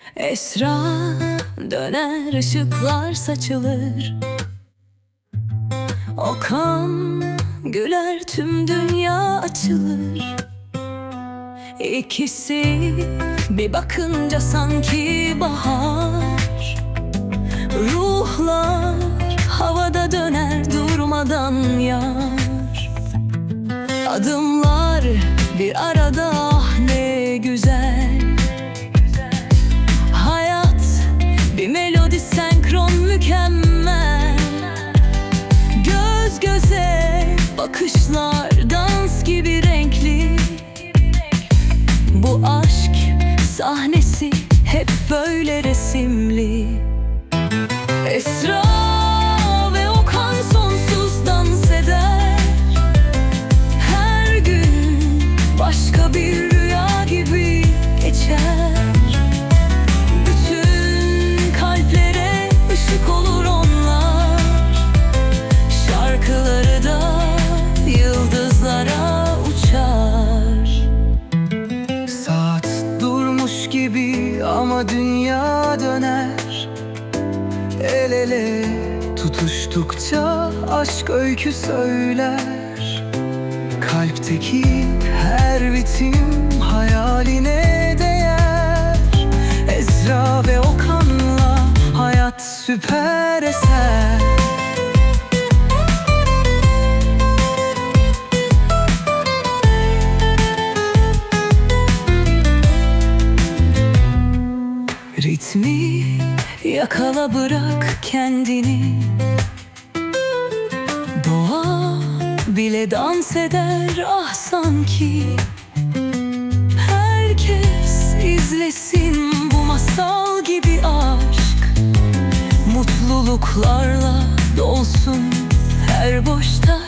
Esra döner, ışıklar saçılır. Okan güler, tüm dünya açılır. İkisi bir bakınca sanki bahar. Ruhlar havada döner durmadan yar. Adımlar bir arada, ah ne güzel. Hayat bir melodi, senkron mükemmel. Göz göze bakışlar dans gibi renkli. Bu aşk sahnesi hep böyle resimli. Esra ve Okan sonsuz dans eder. Her gün başka bir rüya gibi geçer. Bütün kalplere ışık olur onlar. Şarkıları da yıldızlara uçar. Saat durmuş gibi ama dünya döner. El ele tutuştukça aşk öykü söyler. Kalpteki her ritim hayaline değer. Esra ve Okan'la hayat süper eser. Ritmi yakala, bırak kendini. Doğa bile dans eder, ah sanki. Herkes izlesin bu masal gibi aşk. Mutluluklarla dolsun her boş taş.